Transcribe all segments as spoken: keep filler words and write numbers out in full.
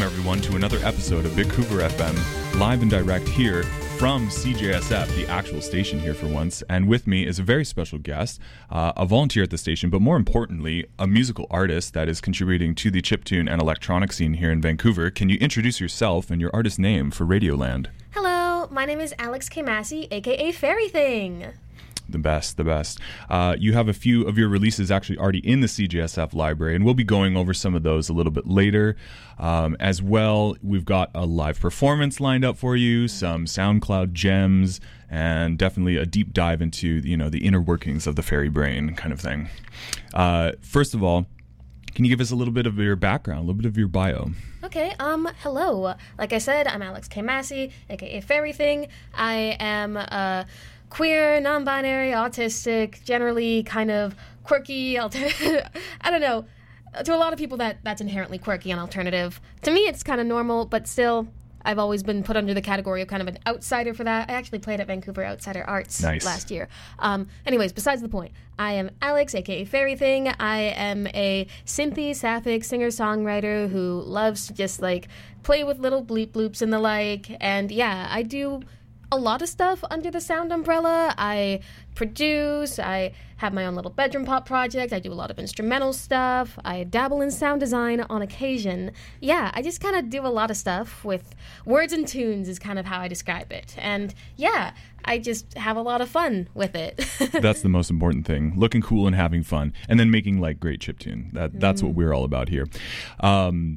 Welcome, everyone, to another episode of Vancouver F M, live and direct here from C J S F, the actual station here for once. And with me is a very special guest, uh, a volunteer at the station, but more importantly, a musical artist that is contributing to the chiptune and electronic scene here in Vancouver. Can you introduce yourself and your artist name for Radioland? Hello, my name is Alex K. Massey, aka Fairy Thing. The best, the best. Uh, you have a few of your releases actually already in the C J S F library, and we'll be going over some of those a little bit later. Um, as well, we've got a live performance lined up for you, some SoundCloud gems, and definitely a deep dive into, you know, the inner workings of the fairy brain kind of thing. Uh, first of all, can you give us a little bit of your background, a little bit of your bio? Okay, um, hello. Like I said, I'm Alex K. Massey, aka Fairy Thing. I am, uh... queer, non-binary, autistic, generally kind of quirky, alter- I don't know. To a lot of people, that that's inherently quirky and alternative. To me, it's kind of normal, but still, I've always been put under the category of kind of an outsider for that. I actually played at Vancouver Outsider Arts nice. last year. Um, anyways, besides the point, I am Alex, aka Fairy Thing. I am a synthy, sapphic singer-songwriter who loves to just, like, play with little bleep bloops and the like. And yeah, I do a lot of stuff under the sound umbrella. I produce, I have my own little bedroom pop project, I do a lot of instrumental stuff, I dabble in sound design on occasion. Yeah, I just kind of do a lot of stuff with words and tunes is kind of how I describe it. And yeah, I just have a lot of fun with it. That's the most important thing. Looking cool and having fun. And then making like great chiptune. That, that's mm. what we're all about here. Um,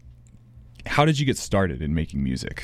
how did you get started in making music?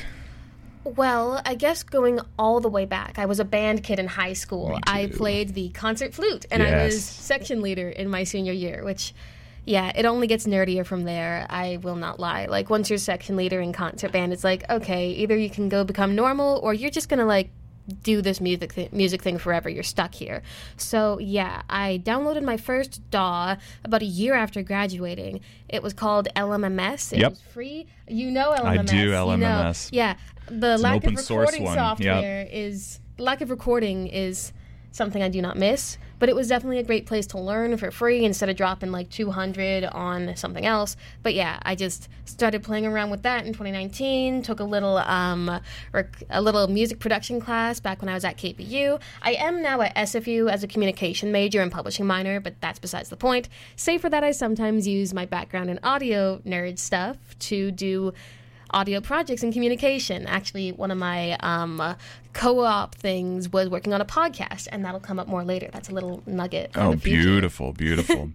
Well, I guess going all the way back, I was a band kid in high school. I played the concert flute, and yes. I was section leader in my senior year, which, yeah, it only gets nerdier from there. I will not lie. Like, once you're section leader in concert band, it's like, okay, either you can go become normal, or you're just going to, like, do this music th- music thing forever. You're stuck here. So, yeah, I downloaded my first D A W about a year after graduating. It was called L M M S. It yep. was free. You know L M M S. I do L M M S. You know. Yeah. The it's lack an of recording software yep. is lack of recording is something I do not miss, but it was definitely a great place to learn for free instead of dropping like two hundred on something else. But yeah, I just started playing around with that in twenty nineteen, took a little um rec- a little music production class back when I was at K P U. I am now at S F U as a communication major and publishing minor, but that's besides the point. Save for that, I sometimes use my background in audio nerd stuff to do audio projects and communication. Actually, one of my um, co-op things was working on a podcast, and that'll come up more later. That's a little nugget for Oh, the future. beautiful, beautiful.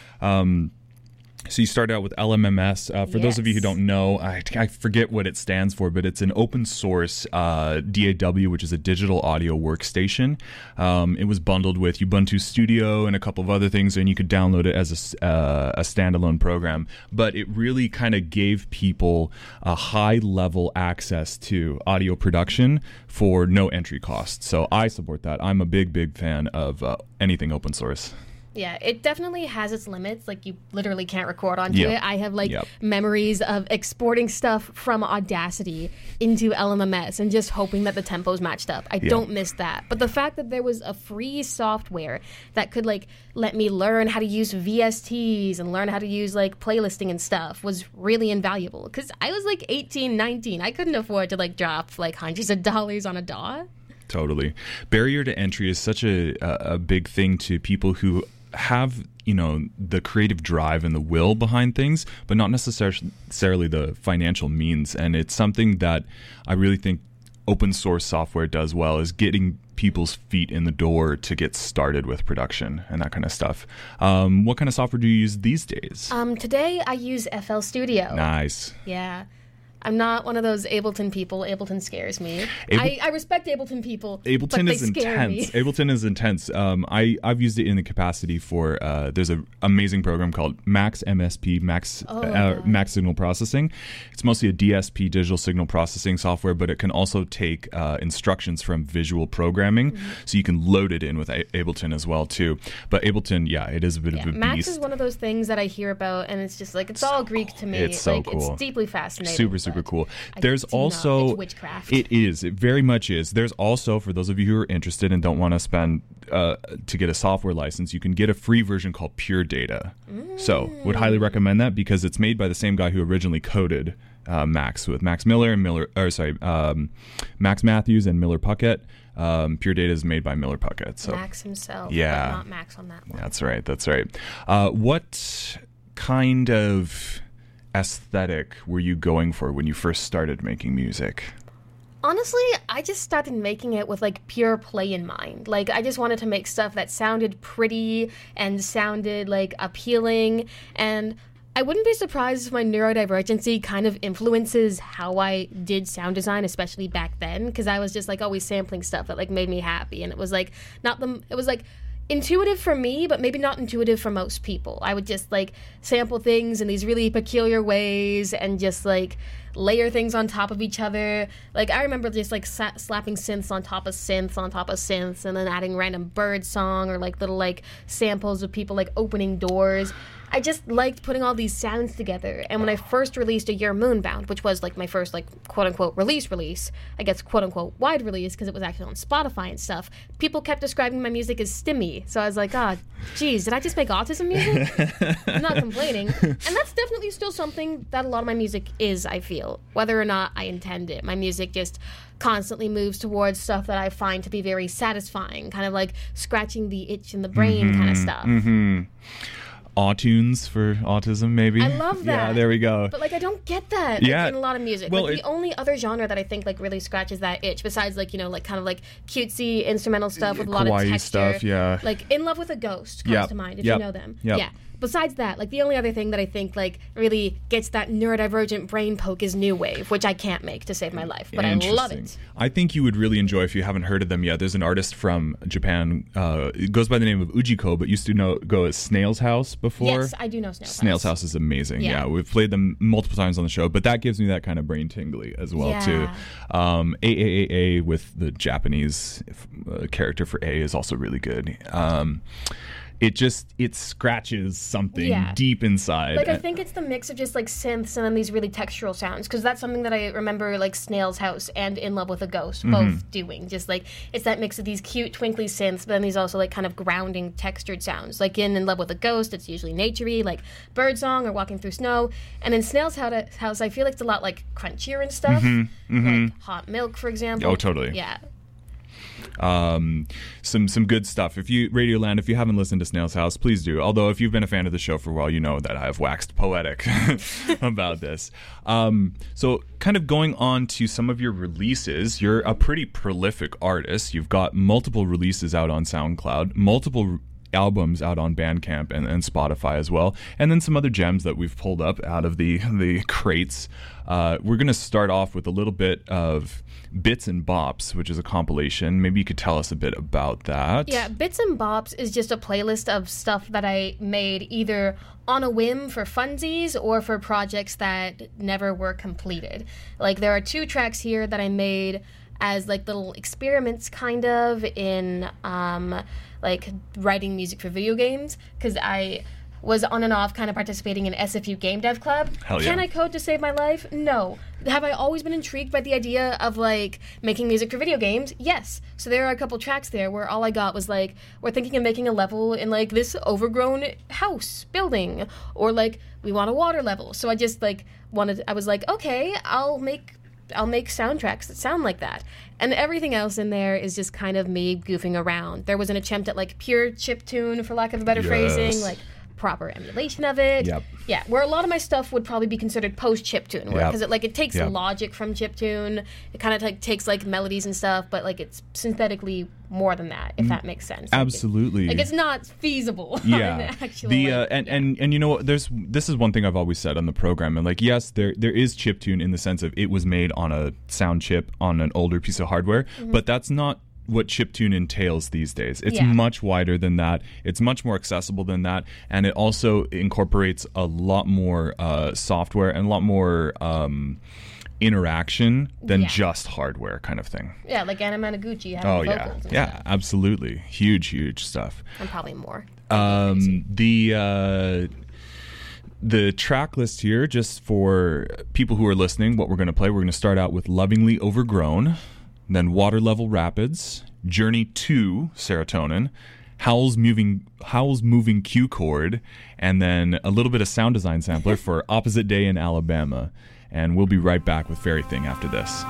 um, so you started out with L M M S. Uh, for yes. those of you who don't know, I, I forget what it stands for, but it's an open source uh, D A W, which is a digital audio workstation. Um, it was bundled with Ubuntu Studio and a couple of other things, and you could download it as a, uh, a standalone program. But it really kind of gave people a high-level access to audio production for no entry cost. So I support that. I'm a big, big fan of uh, anything open source. Yeah, it definitely has its limits. Like, you literally can't record onto yep. it. I have, like, yep. memories of exporting stuff from Audacity into L M M S and just hoping that the tempos matched up. I yep. don't miss that. But the fact that there was a free software that could, like, let me learn how to use V S Ts and learn how to use, like, playlisting and stuff was really invaluable. Because I was, like, eighteen, nineteen. I couldn't afford to, like, drop, like, hundreds of dollars on a D A W. Totally. Barrier to entry is such a, a, a big thing to people who have, you know, the creative drive and the will behind things, but not necessarily the financial means. And it's something that I really think open source software does well, is getting people's feet in the door to get started with production and that kind of stuff. Um, what kind of software do you use these days? Um, today I use F L Studio. Nice. Yeah. I'm not one of those Ableton people. Ableton scares me. Able- I, I respect Ableton people, Ableton but they is scare intense. me. Ableton is intense. Um, I, I've used it in the capacity for, uh, there's an amazing program called Max M S P, Max, oh, uh, Max Signal Processing. It's mostly a D S P, digital signal processing software, but it can also take uh, instructions from visual programming, mm-hmm. so you can load it in with a- Ableton as well, too. But Ableton, yeah, it is a bit yeah, of a beast. Max is one of those things that I hear about, and it's just like, it's so all Greek cool. to me. It's so like, cool. It's deeply fascinating. Super, super cool. I There's also... It's witchcraft. It is. It very much is. There's also, for those of you who are interested and don't want to spend uh, to get a software license, you can get a free version called Pure Data. Mm. So, would highly recommend that because it's made by the same guy who originally coded uh, Max with Max Miller and Miller, or sorry, um, Max Matthews and Miller Puckett. Um, Pure Data is made by Miller Puckett. So Max himself, yeah, but not Max on that one. That's right. That's right. Uh, what kind of aesthetic were you going for when you first started making music? Honestly, I just started making it with like pure play in mind. Like I just wanted to make stuff that sounded pretty and sounded like appealing, and I wouldn't be surprised if my neurodivergency kind of influences how I did sound design, especially back then, because I was just like always sampling stuff that like made me happy, and it was like not the it was like intuitive for me, but maybe not intuitive for most people. I would just like sample things in these really peculiar ways and just like layer things on top of each other. Like I remember just like sa- slapping synths on top of synths on top of synths, and then adding random bird song or like little like samples of people like opening doors. I just liked putting all these sounds together. And when I first released A Year Moonbound, which was like my first like quote unquote release release, I guess quote unquote wide release because it was actually on Spotify and stuff, people kept describing my music as stimmy. So I was like, ah, oh, geez, did I just make autism music? I'm not complaining. And that's definitely still something that a lot of my music is, I feel, whether or not I intend it. My music just constantly moves towards stuff that I find to be very satisfying, kind of like scratching the itch in the brain mm-hmm, kind of stuff. Mm-hmm. Autunes for autism, maybe. I love that. Yeah, there we go. But like, I don't get that like, yeah. in a lot of music. Well, like it, the only other genre that I think like really scratches that itch, besides like you know like kind of like cutesy instrumental stuff with a lot kawaii of texture, stuff, yeah. Like In Love with a Ghost comes yep. to mind if yep. you know them. Yep. Yeah. Besides that, like the only other thing that I think like really gets that neurodivergent brain poke is new wave, which I can't make to save my life, but I love it. I think you would really enjoy if you haven't heard of them yet. There's an artist from Japan. Uh, it goes by the name of Ujiko, but used to know go as Snail's House before. Yes, I do know Snail's House. Snail's House is amazing. Yeah. Yeah. We've played them multiple times on the show, but that gives me that kind of brain tingly as well Yeah. too. Um, A A A A with the Japanese uh, character for A is also really good. Um, It just, it scratches something Yeah. deep inside. Like, I think it's the mix of just, like, synths and then these really textural sounds, because that's something that I remember, like, Snail's House and In Love with a Ghost Mm-hmm. both doing. Just, like, it's that mix of these cute, twinkly synths, but then these also, like, kind of grounding, textured sounds. Like, in In Love with a Ghost, it's usually nature-y, like birdsong or Walking Through Snow. And in Snail's House, I feel like it's a lot, like, crunchier and stuff. Mm-hmm. Mm-hmm. Like Hot Milk, for example. Oh, totally. Yeah. Um, some some good stuff. If you Radioland, if you haven't listened to Snail's House, please do. Although if you've been a fan of the show for a while, you know that I have waxed poetic about this. Um, so kind of going on to some of your releases, you're a pretty prolific artist. You've got multiple releases out on SoundCloud, multiple albums out on Bandcamp and, and Spotify as well, and then some other gems that we've pulled up out of the the crates. Uh, we're going to start off with a little bit of Bits and Bops, which is a compilation. Maybe you could tell us a bit about that. Yeah, Bits and Bops is just a playlist of stuff that I made either on a whim for funsies or for projects that never were completed. Like, there are two tracks here that I made as like little experiments kind of in um, like writing music for video games, because I was on and off kind of participating in S F U Game Dev Club. Hell yeah. Can I code to save my life? No. Have I always been intrigued by the idea of like making music for video games? Yes. So there are a couple tracks there where all I got was like, we're thinking of making a level in like this overgrown house building, or like we want a water level. So I just like wanted, I was like, okay, I'll make I'll make soundtracks that sound like that. And everything else in there is just kind of me goofing around. There was an attempt at like pure chiptune, for lack of a better Yes. phrasing, like proper emulation of it. Yep. Yeah, where a lot of my stuff would probably be considered post chiptune, because Yep. it like it takes Yep. logic from chiptune. It kind of like takes like melodies and stuff, but like it's synthetically more than that, if that makes sense. Like, Absolutely. it- Like, it's not feasible. Yeah. On the actual, the like, uh, and, yeah. and and you know what, there's this is one thing I've always said on the program, and like, yes, there there is chiptune in the sense of it was made on a sound chip on an older piece of hardware, Mm-hmm. but that's not what chiptune entails these days. It's Yeah. much wider than that. It's much more accessible than that, and it also incorporates a lot more uh, software and a lot more um, interaction than Yeah. just hardware kind of thing. Yeah, like Anna Managuchi having Oh yeah, vocals and yeah, stuff. absolutely, huge, huge stuff. And probably more. Um, the uh, the track list here, just for people who are listening, what we're going to play, we're going to start out with Lovingly Overgrown, then Water Level Rapids, Journey to Serotonin, Howl's Moving Howl's Moving Q Chord, and then a little bit of sound design sampler for Opposite Day in Alabama. And we'll be right back with Fairy Thing after this.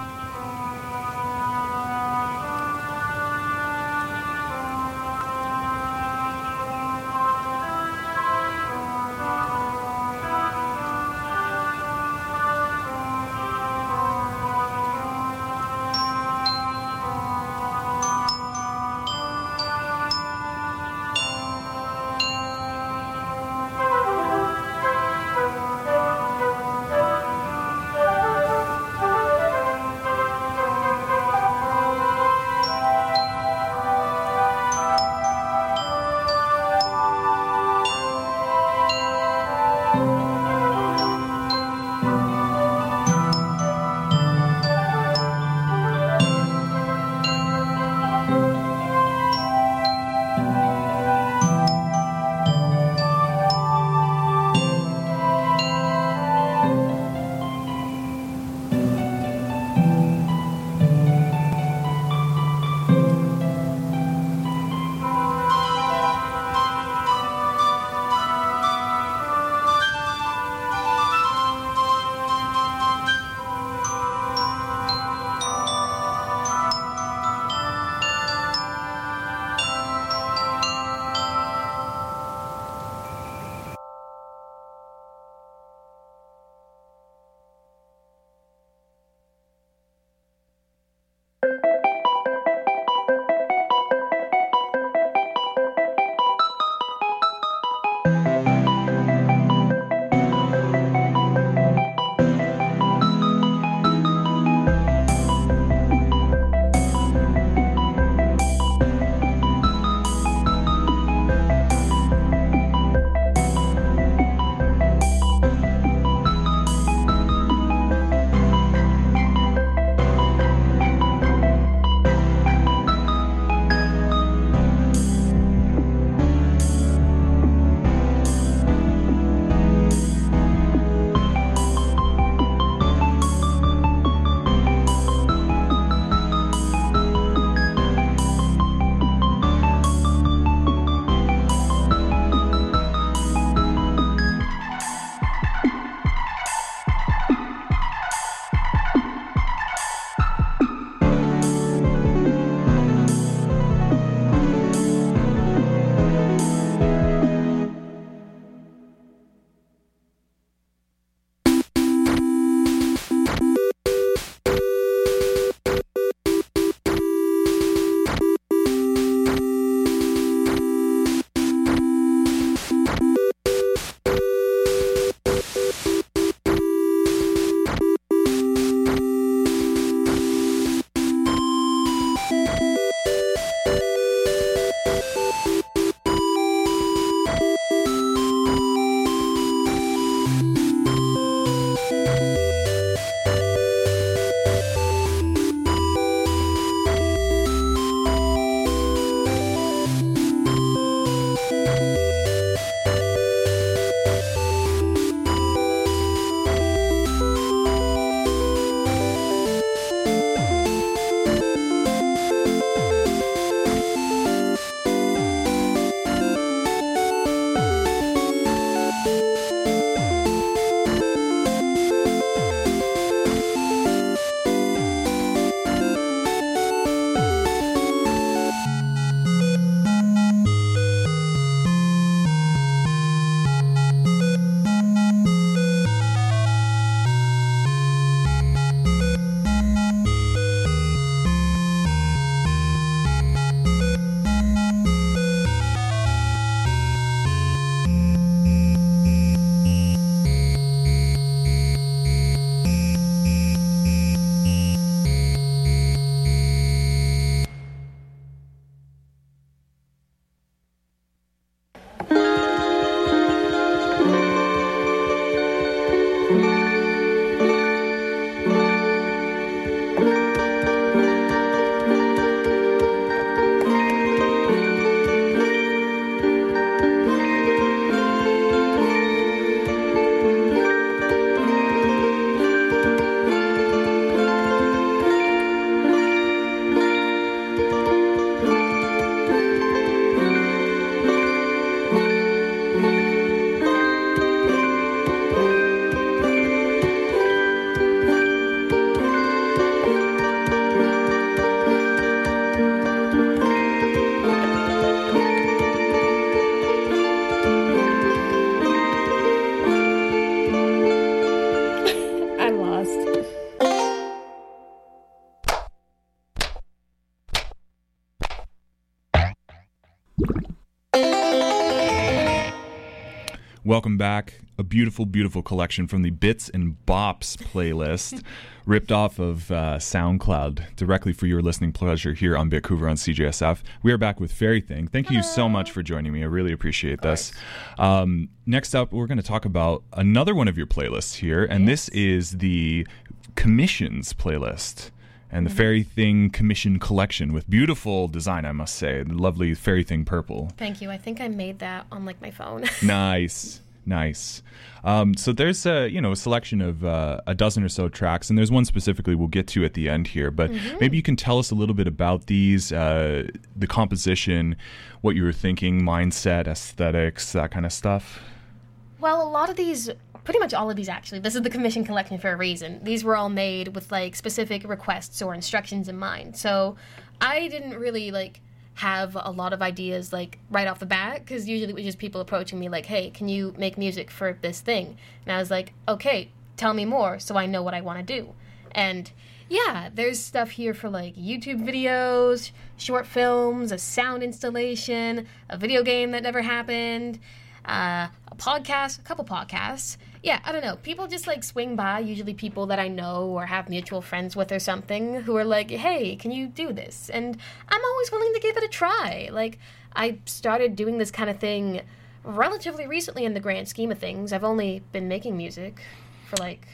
Welcome back. A beautiful, beautiful collection from the Bits and Bops playlist, ripped off of uh, SoundCloud directly for your listening pleasure here on Bitcouver on C J S F. We are back with Fairy Thing. Thank Hello. you so much for joining me. I really appreciate this. Um, next up, we're going to talk about another one of your playlists here, and yes. this is the Commissions playlist. And the mm-hmm. Fairy Thing Commission collection with beautiful design, I must say. The lovely Fairy Thing purple. Thank you. I think I made that on like my phone. Nice. Nice. Um, so there's a, you know, a selection of uh, a dozen or so tracks, and there's one specifically we'll get to at the end here. But mm-hmm. maybe you can tell us a little bit about these, uh, the composition, what you were thinking, mindset, aesthetics, that kind of stuff. Well, a lot of these... Pretty much all of these, actually. This is the commission collection for a reason. These were all made with, like, specific requests or instructions in mind. So I didn't really, like, have a lot of ideas, like, right off the bat, because usually it was just people approaching me like, hey, can you make music for this thing? And I was like, okay, tell me more so I know what I want to do. And, yeah, there's stuff here for, like, YouTube videos, short films, a sound installation, a video game that never happened, uh, a podcast, a couple podcasts. Yeah, I don't know. People just, like, swing by, usually people that I know or have mutual friends with or something, who are like, hey, can you do this? And I'm always willing to give it a try. Like, I started doing this kind of thing relatively recently in the grand scheme of things. I've only been making music for, like...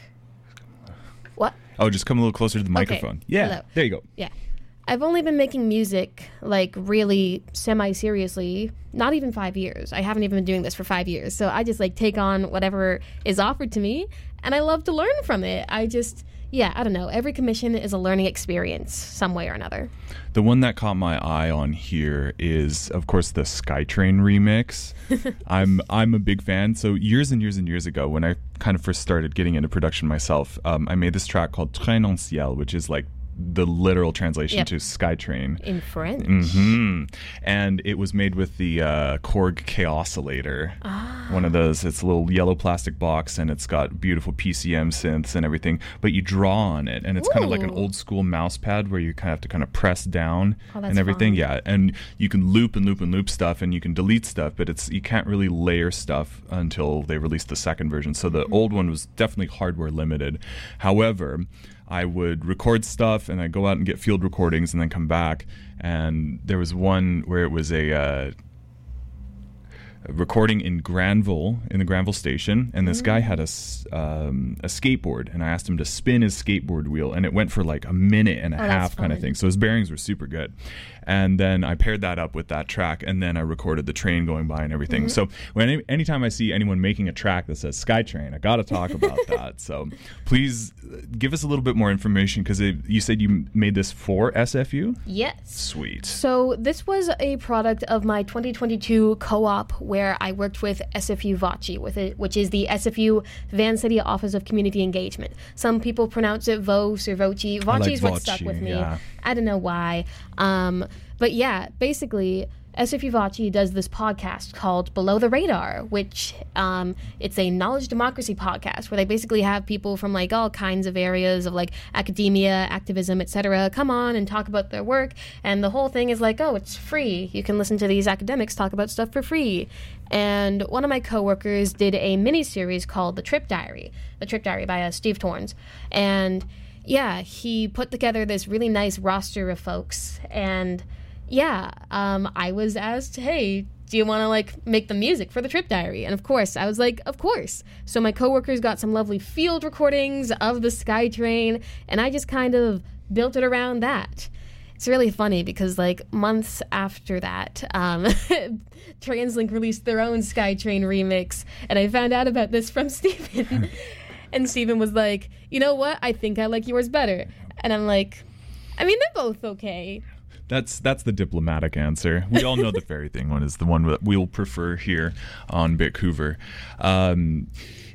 What? Oh, just come a little closer to the microphone. Okay. Yeah, Hello. There you go. Yeah. I've only been making music, like, really semi-seriously, not even five years. I haven't even been doing this for five years. So I just, like, take on whatever is offered to me, and I love to learn from it. I just, yeah, I don't know. Every commission is a learning experience some way or another. The one that caught my eye on here is, of course, the Skytrain remix. I'm I'm a big fan. So years and years and years ago, when I kind of first started getting into production myself, um, I made this track called Train en ciel, which is, like, the literal translation yep. to Skytrain. In French. Mm-hmm. And it was made with the uh, Korg Chaosilator. Ah. One of those. It's a little yellow plastic box, and it's got beautiful P C M synths and everything. But you draw on it, and it's Ooh. kind of like an old school mouse pad where you kind of have to kind of press down oh, and everything. Fun. Yeah, and you can loop and loop and loop stuff, and you can delete stuff, but it's you can't really layer stuff until they released the second version. So the mm-hmm. old one was definitely hardware limited. However, I would record stuff, and I'd go out and get field recordings and then come back. And there was one where it was a, uh, a recording in Granville, in the Granville station, and this mm. guy had a, um, a skateboard, and I asked him to spin his skateboard wheel, and it went for like a minute and a oh, half kind of thing. So his bearings were super good. And then I paired that up with that track, and then I recorded the train going by and everything. Mm-hmm. So when any, anytime I see anyone making a track that says Skytrain, I got to talk about that. So please give us a little bit more information, because you said you made this for S F U? Yes. Sweet. So this was a product of my twenty twenty-two co-op where I worked with S F U Voci, with it, which is the S F U Van City Office of Community Engagement. Some people pronounce it Vos or Voci. Voci like is what Voci, stuck with me. Yeah. I don't know why. Um, but yeah, basically, S F U Voci does this podcast called Below the Radar, which um, it's a knowledge democracy podcast where they basically have people from like all kinds of areas of like academia, activism, et cetera come on and talk about their work. And the whole thing is like, oh, it's free. You can listen to these academics talk about stuff for free. And one of my coworkers did a mini-series called The Trip Diary, The Trip Diary by uh, Steve Torrens. And yeah, he put together this really nice roster of folks, and yeah, um, I was asked, hey, do you want to, like, make the music for the Trip Diary? And, of course, I was like, of course. So my coworkers got some lovely field recordings of the Skytrain, and I just kind of built it around that. It's really funny because, like, months after that, um, TransLink released their own Skytrain remix, and I found out about this from Steven. And Steven was like, you know what? I think I like yours better. And I'm like, I mean, they're both okay. That's that's the diplomatic answer. We all know the Fairy Thing one is the one that we'll prefer here on Bitcouver. Um,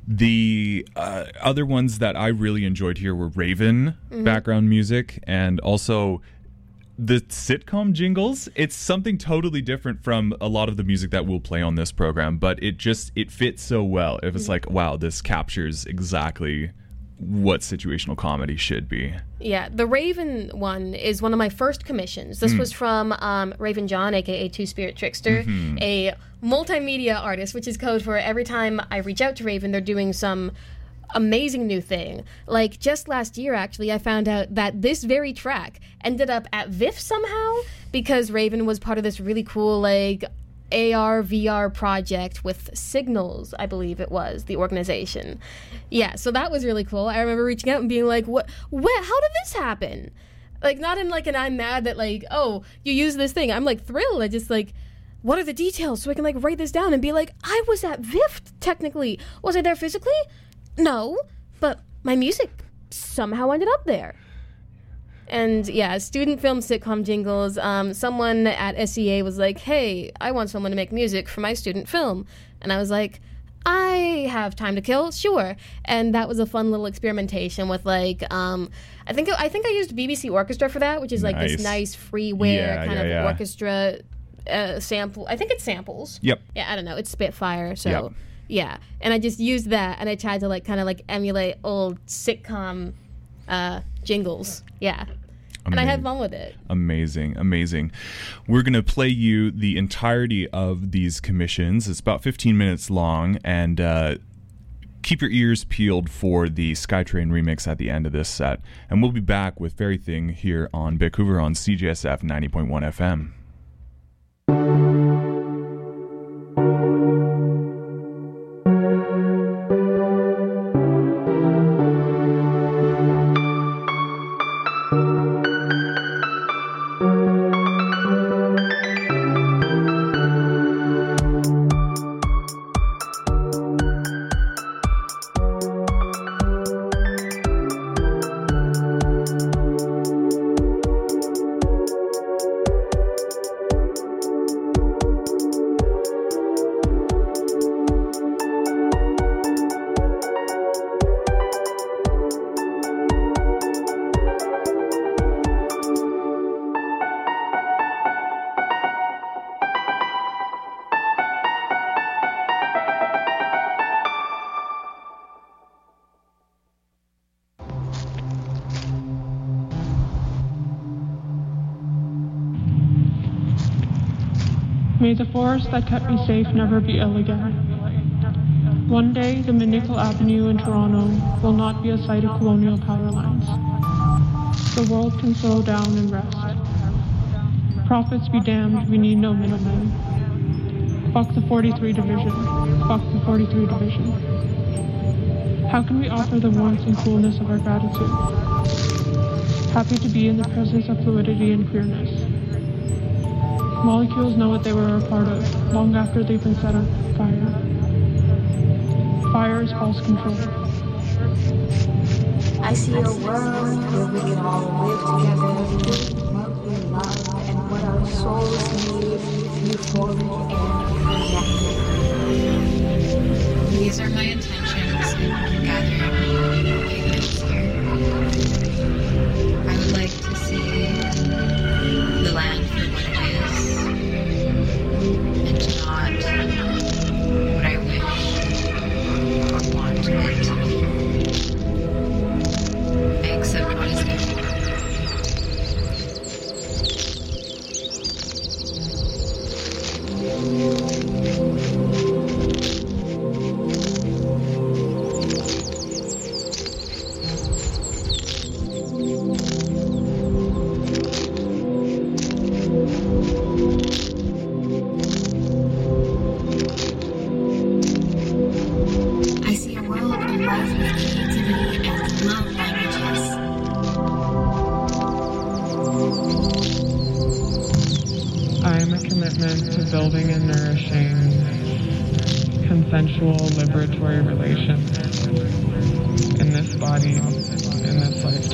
the uh, other ones that I really enjoyed here were Raven mm-hmm. background music, and also the sitcom jingles. It's something totally different from a lot of the music that we'll play on this program, but it just it fits so well. It was mm-hmm. like, wow, this captures exactly what situational comedy should be. Yeah, the Raven one is one of my first commissions. This mm. was from um, Raven John, aka Two Spirit Trickster, mm-hmm. a multimedia artist, which is code for every time I reach out to Raven, they're doing some amazing new thing. Like, just last year, actually, I found out that this very track ended up at V I F somehow, because Raven was part of this really cool, like, A R, V R project with Signals, I believe it was, the organization. Yeah, so that was really cool. I remember reaching out and being like, what, what, how did this happen? Like, not in, like, an I'm mad that, like, oh, you use this thing. I'm, like, thrilled. I just, like, what are the details so I can, like, write this down and be like, I was at V I F, technically. Was I there physically? No, but my music somehow ended up there. And yeah, student film sitcom jingles. Um, someone at S E A was like, hey, I want someone to make music for my student film. And I was like, I have time to kill, sure. And that was a fun little experimentation with, like, um, I think I think I used B B C Orchestra for that, which is like nice. This nice freeware yeah, kind yeah, of yeah. orchestra uh, sample. I think it's samples. Yep. Yeah, I don't know. It's Spitfire, so... Yep. Yeah, and I just used that, and I tried to, like, kind of, like, emulate old sitcom uh, jingles. Yeah. Amazing. And I had fun with it. Amazing, amazing. We're going to play you the entirety of these commissions. It's about fifteen minutes long, and uh, keep your ears peeled for the Skytrain remix at the end of this set. And we'll be back with Very Thing here on Vancouver on C J S F ninety point one F M. May the forest that kept me safe never be ill again. One day, the McNichol Avenue in Toronto will not be a site of colonial power lines. The world can slow down and rest. Profits be damned, we need no middlemen. Fuck the forty-three Division. Fuck the forty-three Division. How can we offer the warmth and coolness of our gratitude? Happy to be in the presence of fluidity and queerness. Molecules know what they were a part of, long after they've been set on fire. Fire is false control. I see a world where we can all live together, what we love and what our souls need, euphoric and connected. These are my intentions in gathering pigments here. I would like to see the land for what it is, and not what I wish or want it to be. I accept what is there. Building and nourishing consensual liberatory relations in this body, in this lifetime.